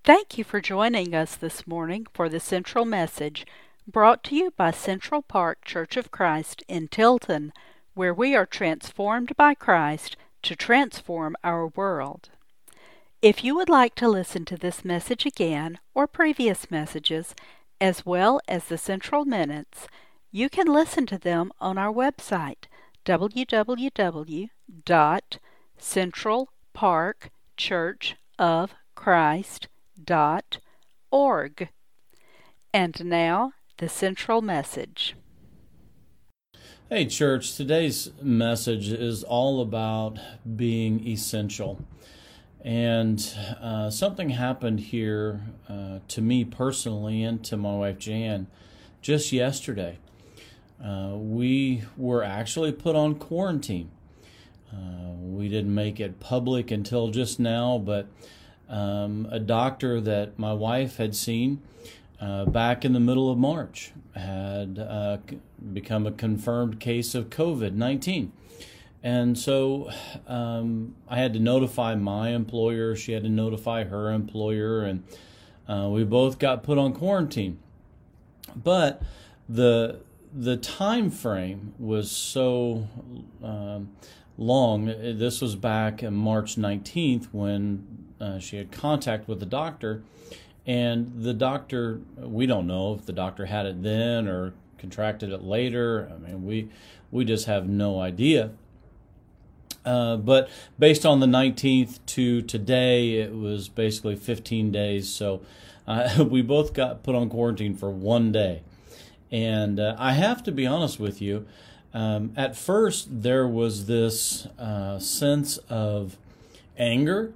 Thank you for joining us this morning for the Central Message, brought to you by Central Park Church of Christ in Tilton, where we are transformed by Christ to transform our world. If you would like to listen to this message again or previous messages, as well as the Central Minutes, you can listen to them on our website, www.centralparkchurchofchrist.org. And now, the Central Message. Hey, church, today's message is all about being essential. And something happened here to me personally and to my wife Jan just yesterday. We were actually put on quarantine. We didn't make it public until just now, but a doctor that my wife had seen back in the middle of March had become a confirmed case of COVID-19. And so I had to notify my employer, she had to notify her employer, and we both got put on quarantine. But the time frame was so long. This was back on March 19th when she had contact with the doctor, and the doctor, we don't know if the doctor had it then or contracted it later. I mean, we just have no idea. But based on the 19th to today, it was basically 15 days. So we both got put on quarantine for one day. And I have to be honest with you, at first there was this sense of anger,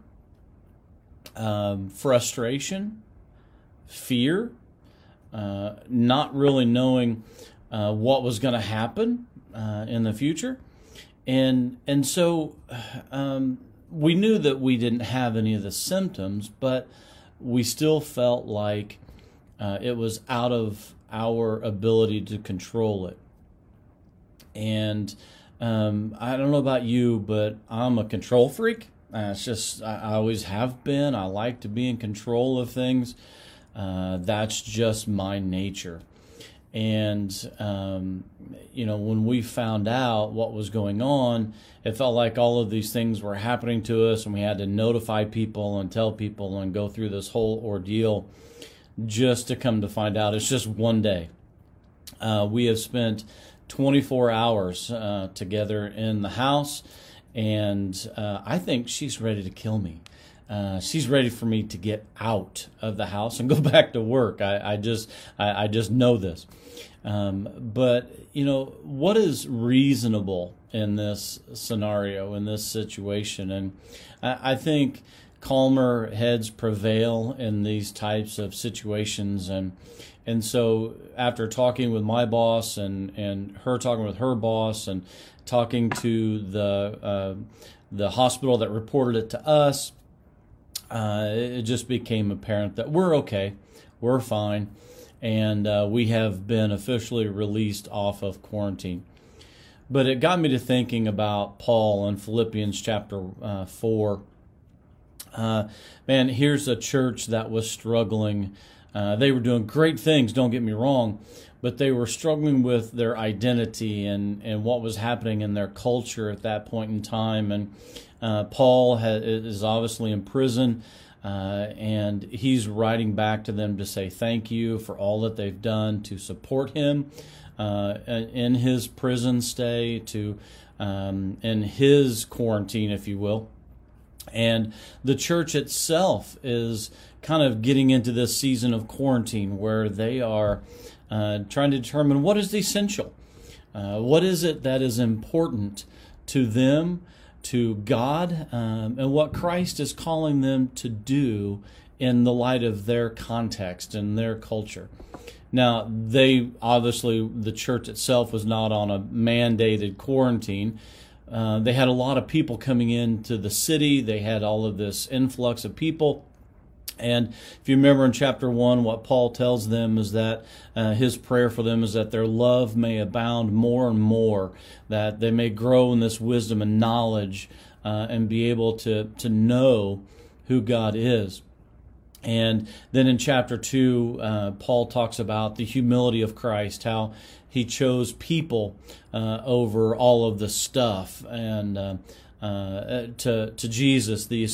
frustration, fear, not really knowing what was going to happen in the future. And so we knew that we didn't have any of the symptoms, but we still felt like it was out of our ability to control it. And I don't know about you, but I'm a control freak. It's just, I always have been. I like to be in control of things. That's just my nature. And, when we found out what was going on, it felt like all of these things were happening to us, and we had to notify people and tell people and go through this whole ordeal just to come to find out it's just one day. We have spent 24 hours together in the house, and I think she's ready to kill me. She's ready for me to get out of the house and go back to work. I just know this. But what is reasonable in this scenario, in this situation? And I think calmer heads prevail in these types of situations. And so after talking with my boss and her talking with her boss and talking to the hospital that reported it to us, it just became apparent that we're okay, we're fine, and we have been officially released off of quarantine. But it got me to thinking about Paul in Philippians chapter 4. Man, here's a church that was struggling. They were doing great things, don't get me wrong, but they were struggling with their identity and what was happening in their culture at that point in time. And Paul is obviously in prison, and he's writing back to them to say thank you for all that they've done to support him in his prison stay, in his quarantine, if you will. And the church itself is kind of getting into this season of quarantine where they are trying to determine what is essential. What is it that is important to them, to God, and what Christ is calling them to do in the light of their context and their culture. Now, the church itself was not on a mandated quarantine. They had a lot of people coming into the city. They had all of this influx of people. And if you remember in chapter 1, what Paul tells them is that his prayer for them is that their love may abound more and more, that they may grow in this wisdom and knowledge and be able to know who God is. And then in chapter 2, Paul talks about the humility of Christ, how he chose people over all of the stuff, and to Jesus, the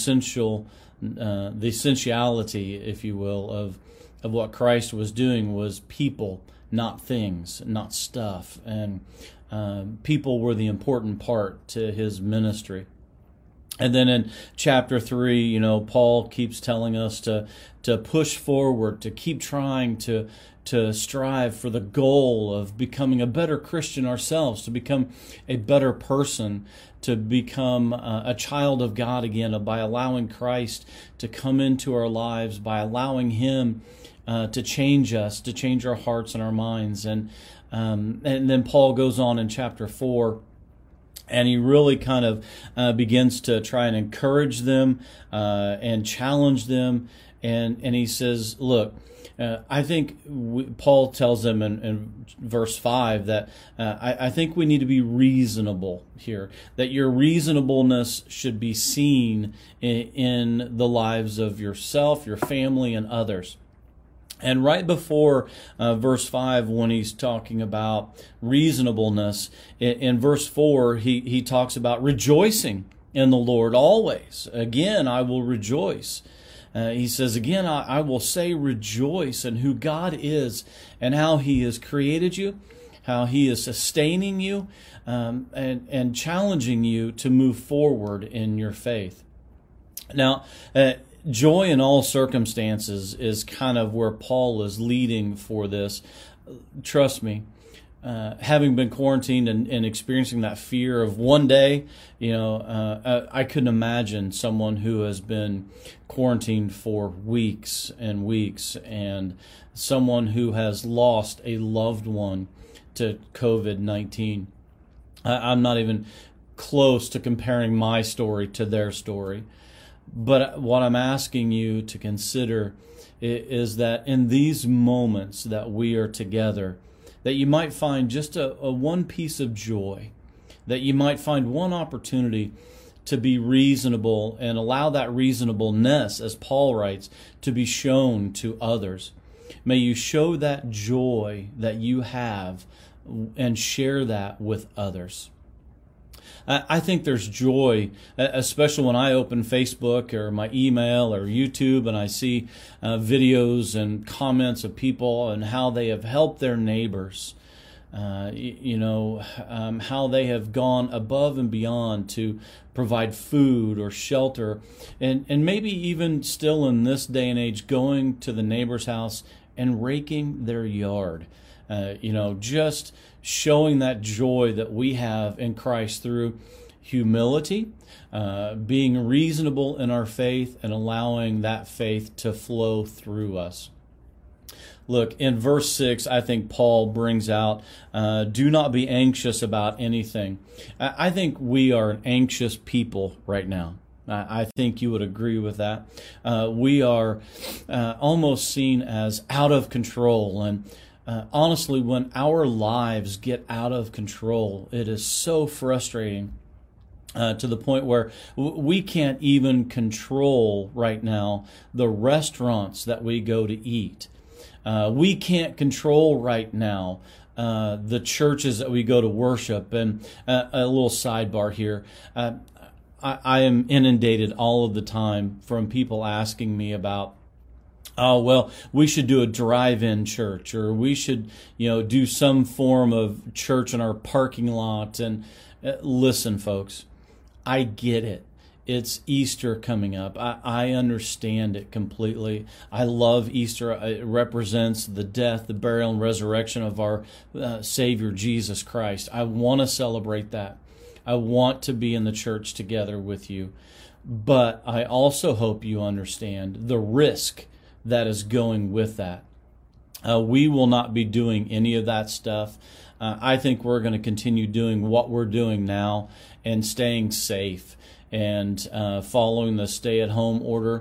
essentiality, if you will, of what Christ was doing was people, not things, not stuff. And people were the important part to his ministry. And then in chapter 3, Paul keeps telling us to push forward, to keep trying to strive for the goal of becoming a better Christian ourselves, to become a better person, to become a child of God again, by allowing Christ to come into our lives, by allowing Him to change us, to change our hearts and our minds. And then Paul goes on in chapter 4, and he really kind of begins to try and encourage them and challenge them. And he says, look, I think Paul tells them in verse 5 that I think we need to be reasonable here, that your reasonableness should be seen in the lives of yourself, your family, and others. And right before verse 5, when he's talking about reasonableness, in verse 4, he talks about rejoicing in the Lord always. Again, I will rejoice. He says, again, I will say rejoice in who God is and how He has created you, how He is sustaining you, and challenging you to move forward in your faith. Now, joy in all circumstances is kind of where Paul is leading for this. Trust me, having been quarantined and experiencing that fear of one day, I couldn't imagine someone who has been quarantined for weeks and weeks, and someone who has lost a loved one to COVID-19. I'm not even close to comparing my story to their story. But what I'm asking you to consider is that in these moments that we are together, that you might find just a one piece of joy, that you might find one opportunity to be reasonable and allow that reasonableness, as Paul writes, to be shown to others. May you show that joy that you have and share that with others. I think there's joy, especially when I open Facebook or my email or YouTube and I see videos and comments of people and how they have helped their neighbors. How they have gone above and beyond to provide food or shelter, and maybe even still in this day and age going to the neighbor's house and raking their yard. Just showing that joy that we have in Christ through humility, being reasonable in our faith, and allowing that faith to flow through us. Look, in verse 6, I think Paul brings out, do not be anxious about anything. I think we are an anxious people right now. I think you would agree with that. We are almost seen as out of control, and honestly, when our lives get out of control, it is so frustrating to the point where we can't even control right now the restaurants that we go to eat. We can't control right now the churches that we go to worship. And a little sidebar here. I am inundated all of the time from people asking me about, oh, well, we should do a drive-in church, or we should, do some form of church in our parking lot. And listen, folks, I get it. It's Easter coming up. I understand it completely. I love Easter. It represents the death, the burial, and resurrection of our Savior, Jesus Christ. I want to celebrate that. I want to be in the church together with you. But I also hope you understand the risk that is going with that. We will not be doing any of that stuff. I think we're going to continue doing what we're doing now and staying safe and following the stay-at-home order.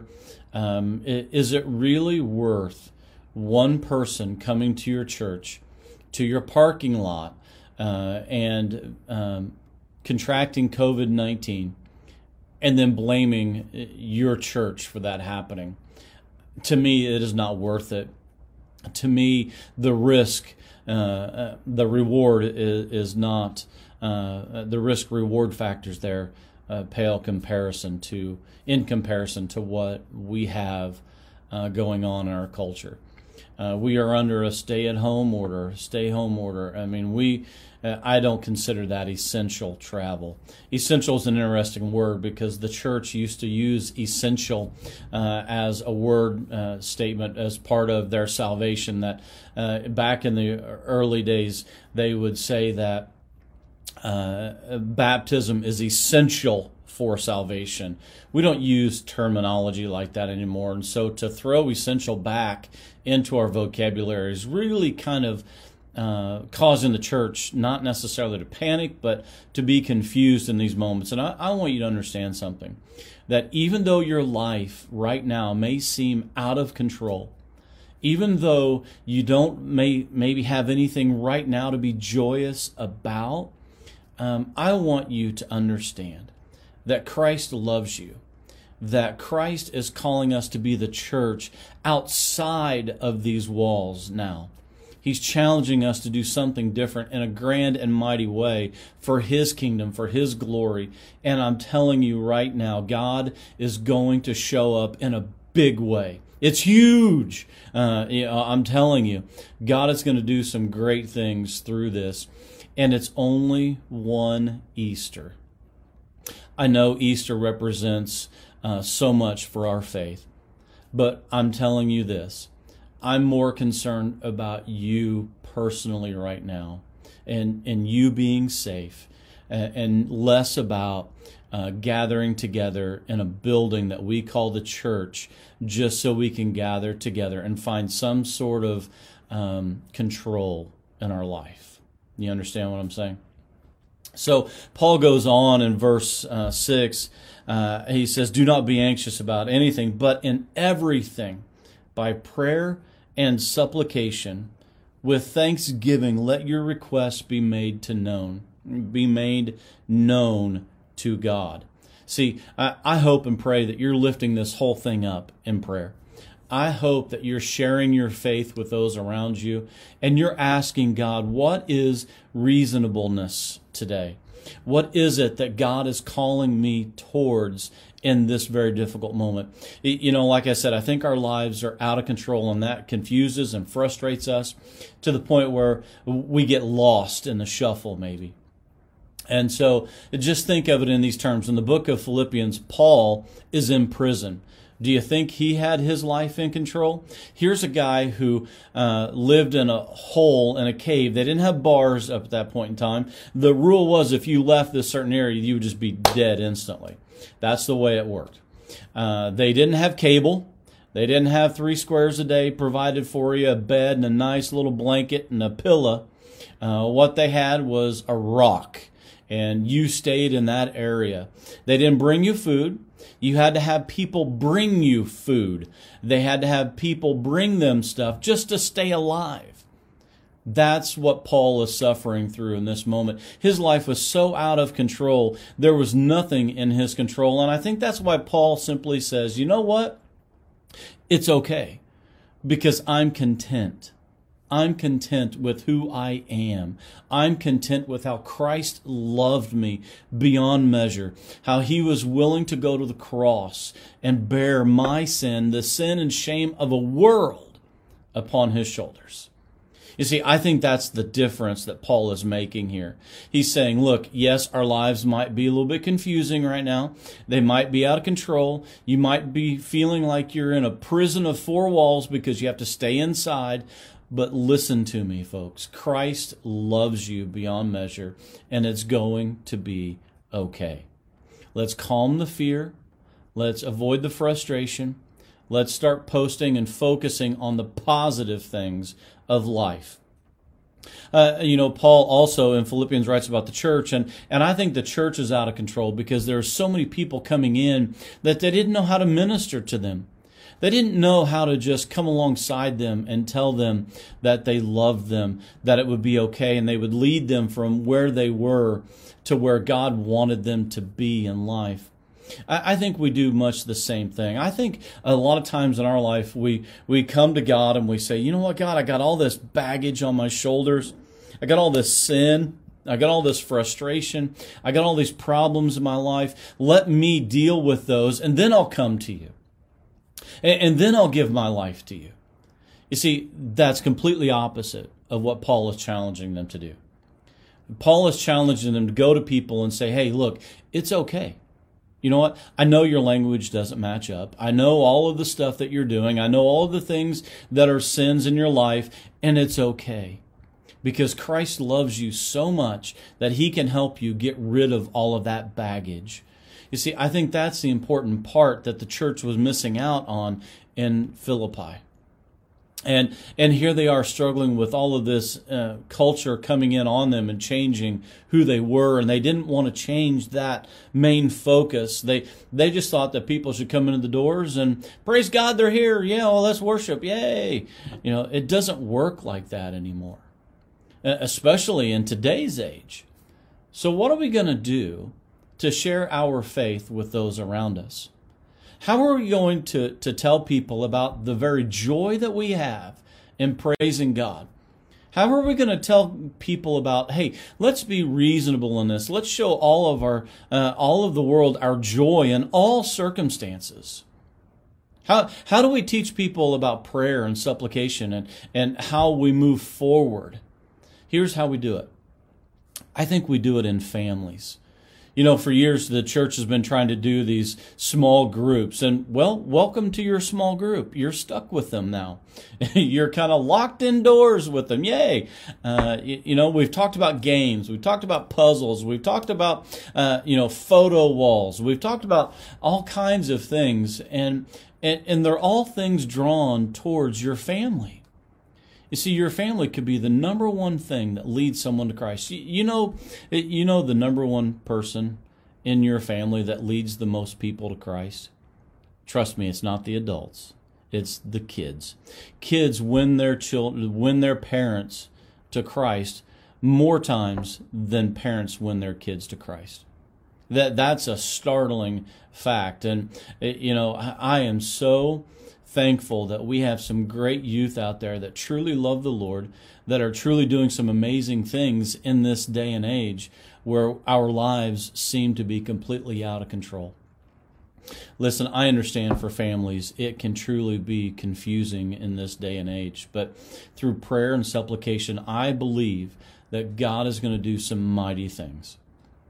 Is it really worth one person coming to your church, to your parking lot, and contracting COVID-19, and then blaming your church for that happening? to me, it is not worth it. To me, the risk, the reward is not, the risk reward factors there pale in comparison to what we have going on in our culture. We are under a stay-home order. I mean, I don't consider that essential travel. Essential is an interesting word because the church used to use essential as a word statement as part of their salvation. That back in the early days, they would say that baptism is essential for salvation. We don't use terminology like that anymore, and so to throw essential back into our vocabulary is really kind of causing the church not necessarily to panic, but to be confused in these moments. And I want you to understand something, that even though your life right now may seem out of control, even though you don't maybe have anything right now to be joyous about, I want you to understand that Christ loves you, that Christ is calling us to be the church outside of these walls now. He's challenging us to do something different in a grand and mighty way for His kingdom, for His glory. And I'm telling you right now, God is going to show up in a big way. It's huge. I'm telling you, God is going to do some great things through this. And it's only one Easter. I know Easter represents so much for our faith, but I'm telling you this. I'm more concerned about you personally right now and you being safe and less about gathering together in a building that we call the church just so we can gather together and find some sort of control in our life. You understand what I'm saying? So Paul goes on in verse 6. He says, "Do not be anxious about anything, but in everything, by prayer and supplication, with thanksgiving, let your requests be made known to God." See, I hope and pray that you're lifting this whole thing up in prayer. I hope that you're sharing your faith with those around you, and you're asking God, what is reasonableness today? What is it that God is calling me towards in this very difficult moment? You know, like I said, I think our lives are out of control, and that confuses and frustrates us to the point where we get lost in the shuffle maybe. And so just think of it in these terms. In the book of Philippians, Paul is in prison. Do you think he had his life in control? Here's a guy who lived in a hole in a cave. They didn't have bars up at that point in time. The rule was if you left this certain area, you would just be dead instantly. That's the way it worked. They didn't have cable. They didn't have 3 squares a day provided for you, a bed and a nice little blanket and a pillow. What they had was a rock, and you stayed in that area. They didn't bring you food. You had to have people bring you food. They had to have people bring them stuff just to stay alive. That's what Paul is suffering through in this moment. His life was so out of control. There was nothing in his control. And I think that's why Paul simply says, you know what? It's okay, because I'm content. I'm content with who I am. I'm content with how Christ loved me beyond measure, how He was willing to go to the cross and bear my sin, the sin and shame of a world, upon His shoulders. You see, I think that's the difference that Paul is making here. He's saying, look, yes, our lives might be a little bit confusing right now. They might be out of control. You might be feeling like you're in a prison of 4 walls because you have to stay inside. But listen to me, folks. Christ loves you beyond measure, and it's going to be okay. Let's calm the fear. Let's avoid the frustration. Let's start posting and focusing on the positive things of life. Paul also in Philippians writes about the church, and I think the church is out of control because there are so many people coming in that they didn't know how to minister to them. They didn't know how to just come alongside them and tell them that they loved them, that it would be okay, and they would lead them from where they were to where God wanted them to be in life. I think we do much the same thing. I think a lot of times in our life, we come to God and we say, you know what, God, I got all this baggage on my shoulders. I got all this sin. I got all this frustration. I got all these problems in my life. Let me deal with those, and then I'll come to you. And then I'll give my life to you. You see, that's completely opposite of what Paul is challenging them to do. Paul is challenging them to go to people and say, hey, look, it's okay. You know what? I know your language doesn't match up. I know all of the stuff that you're doing. I know all of the things that are sins in your life, and it's okay. Because Christ loves you so much that he can help you get rid of all of that baggage. You see, I think that's the important part that the church was missing out on in Philippi. And here they are struggling with all of this culture coming in on them and changing who they were, and they didn't want to change that main focus. They just thought that people should come into the doors and praise God, they're here. Yeah, well, let's worship. Yay. You know, it doesn't work like that anymore, especially in today's age. So what are we going to do to share our faith with those around us? How are we going to tell people about the very joy that we have in praising God? How are we going to tell people about, hey, let's be reasonable in this. Let's show all of the world our joy in all circumstances. How do we teach people about prayer and supplication and how we move forward? Here's how we do it. I think we do it in families. You know, for years, the church has been trying to do these small groups. And, well, welcome to your small group. You're stuck with them now. You're kind of locked indoors with them. Yay. You know, we've talked about games. We've talked about puzzles. We've talked about, photo walls. We've talked about all kinds of things. And they're all things drawn towards your family. You see, your family could be the number one thing that leads someone to Christ. You know the number one person in your family that leads the most people to Christ? Trust me, it's not the adults. It's the kids. Kids win their parents to Christ more times than parents win their kids to Christ. That's a startling fact. And, I am so thankful that we have some great youth out there that truly love the Lord, that are truly doing some amazing things in this day and age where our lives seem to be completely out of control. Listen, I understand for families it can truly be confusing in this day and age, but through prayer and supplication, I believe that God is going to do some mighty things.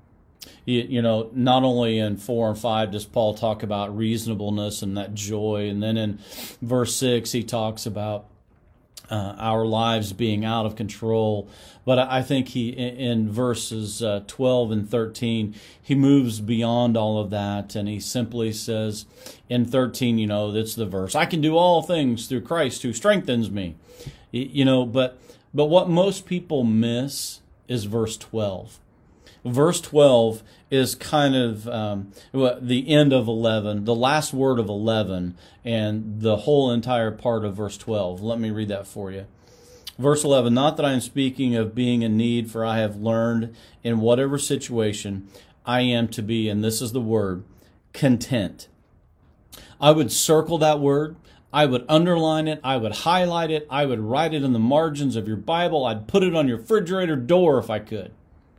Not only in 4 and 5 does Paul talk about reasonableness and that joy, and then in verse 6 he talks about our lives being out of control. But I think in verses 12 and 13, he moves beyond all of that, and he simply says in 13, that's the verse, I can do all things through Christ who strengthens me. But what most people miss is verse 12. Verse 12 is kind of the end of 11, the last word of 11, and the whole entire part of verse 12. Let me read that for you. Verse 11, not that I am speaking of being in need, for I have learned in whatever situation I am to be, and this is the word, content. I would circle that word. I would underline it. I would highlight it. I would write it in the margins of your Bible. I'd put it on your refrigerator door if I could.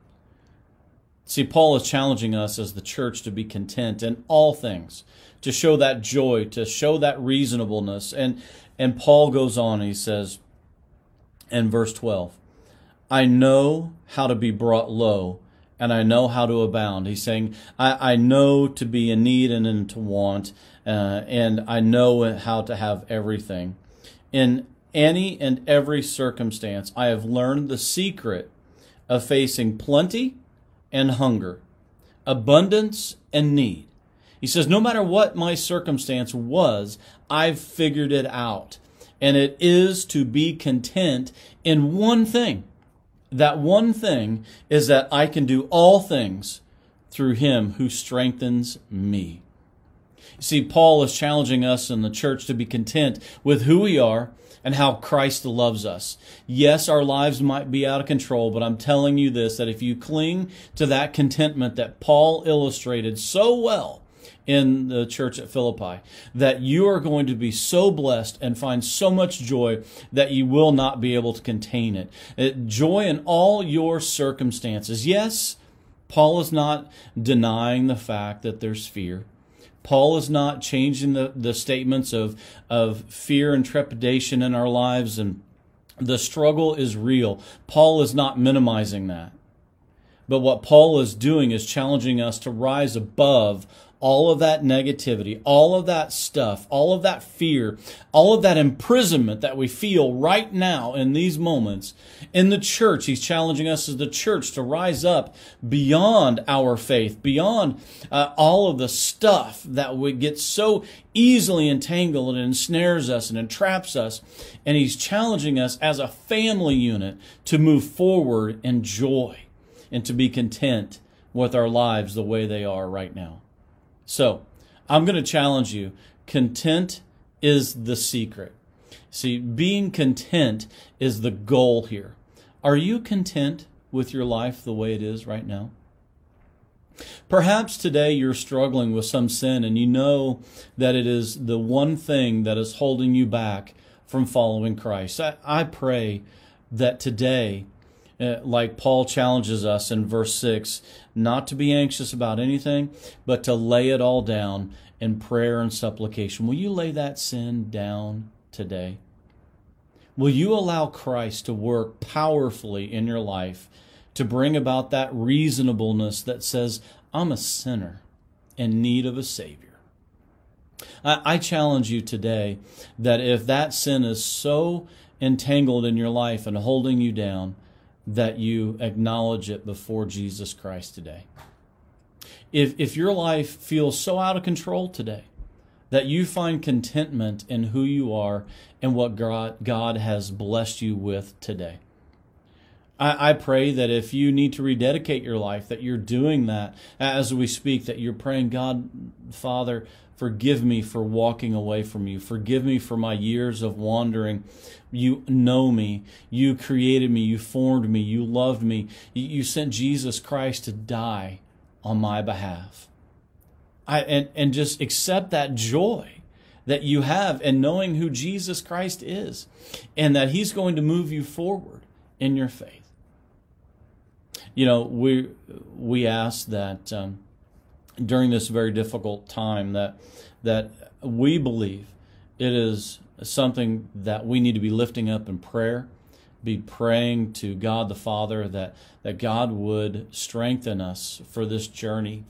See, Paul is challenging us as the church to be content in all things, to show that joy, to show that reasonableness. And Paul goes on, and he says in verse 12, I know how to be brought low, and I know how to abound. He's saying, I know to be in need and in to want, and I know how to have everything. In any and every circumstance, I have learned the secret of facing plenty and hunger, abundance and need. He says, no matter what my circumstance was, I've figured it out. And it is to be content in one thing. That one thing is that I can do all things through him who strengthens me. You see, Paul is challenging us in the church to be content with who we are and how Christ loves us. Yes, our lives might be out of control, but I'm telling you this, that if you cling to that contentment that Paul illustrated so well in the church at Philippi, that you are going to be so blessed and find so much joy that you will not be able to contain it. Joy in all your circumstances. Yes, Paul is not denying the fact that there's fear. Paul is not changing the statements of fear and trepidation in our lives, and the struggle is real. Paul is not minimizing that. But what Paul is doing is challenging us to rise above all of that negativity, all of that stuff, all of that fear, all of that imprisonment that we feel right now in these moments. In the church, he's challenging us as the church to rise up beyond our faith, beyond all of the stuff that we get so easily entangled and ensnares us and entraps us. And he's challenging us as a family unit to move forward in joy and to be content with our lives the way they are right now. So, I'm going to challenge you. Content is the secret. See, being content is the goal here. Are you content with your life the way it is right now? Perhaps today you're struggling with some sin and you know that it is the one thing that is holding you back from following Christ. I pray that today, like Paul challenges us in verse 6, not to be anxious about anything, but to lay it all down in prayer and supplication. Will you lay that sin down today? Will you allow Christ to work powerfully in your life to bring about that reasonableness that says, I'm a sinner in need of a Savior? I challenge you today that if that sin is so entangled in your life and holding you down, that you acknowledge it before Jesus Christ today. If your life feels so out of control today that you find contentment in who you are and what God has blessed you with today, I pray that if you need to rededicate your life, that you're doing that as we speak, that you're praying, God, Father, forgive me for walking away from you. Forgive me for my years of wandering. You know me. You created me. You formed me. You loved me. You sent Jesus Christ to die on my behalf. And just accept that joy that you have in knowing who Jesus Christ is and that He's going to move you forward in your faith. You know, we ask that during this very difficult time that we believe it is something that we need to be lifting up in prayer, be praying to God the Father that God would strengthen us for this journey.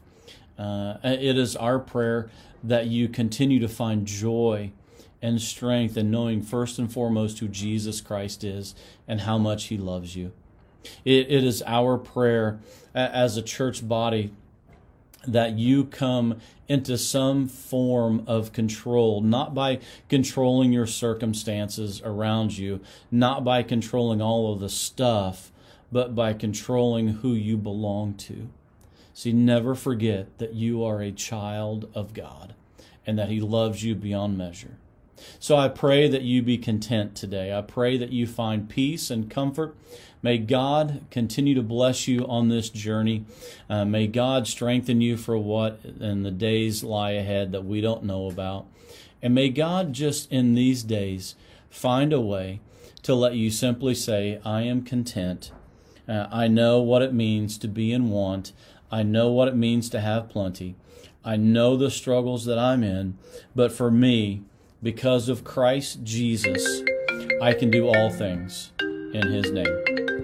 It is our prayer that you continue to find joy and strength in knowing first and foremost who Jesus Christ is and how much He loves you. It is our prayer as a church body that you come into some form of control, not by controlling your circumstances around you, not by controlling all of the stuff, but by controlling who you belong to. See, never forget that you are a child of God and that He loves you beyond measure. So I pray that you be content today. I pray that you find peace and comfort. May God continue to bless you on this journey. May God strengthen you for what in the days lie ahead that we don't know about. And may God just in these days find a way to let you simply say, I am content. I know what it means to be in want. I know what it means to have plenty. I know the struggles that I'm in. But for me, because of Christ Jesus, I can do all things in His name.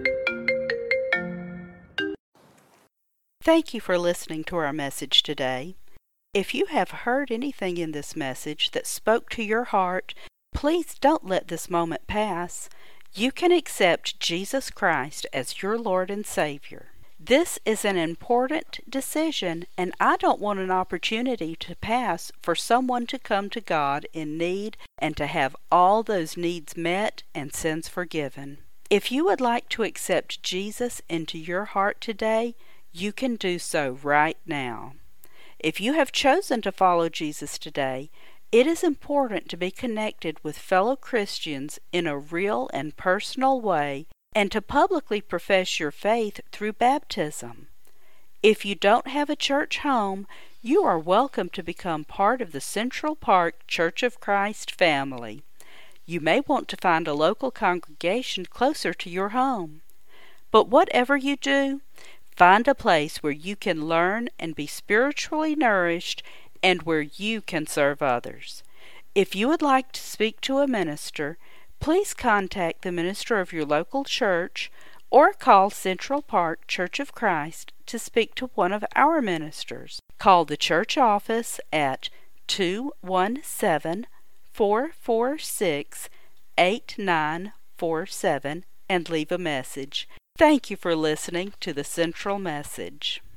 Thank you for listening to our message today. If you have heard anything in this message that spoke to your heart, please don't let this moment pass. You can accept Jesus Christ as your Lord and Savior. This is an important decision, and I don't want an opportunity to pass for someone to come to God in need and to have all those needs met and sins forgiven. If you would like to accept Jesus into your heart today, you can do so right now. If you have chosen to follow Jesus today, it is important to be connected with fellow Christians in a real and personal way and to publicly profess your faith through baptism. If you don't have a church home, you are welcome to become part of the Central Park Church of Christ family. You may want to find a local congregation closer to your home. But whatever you do, find a place where you can learn and be spiritually nourished and where you can serve others. If you would like to speak to a minister, please contact the minister of your local church or call Central Park Church of Christ to speak to one of our ministers. Call the church office at 217-446-8947 and leave a message. Thank you for listening to the Central Message.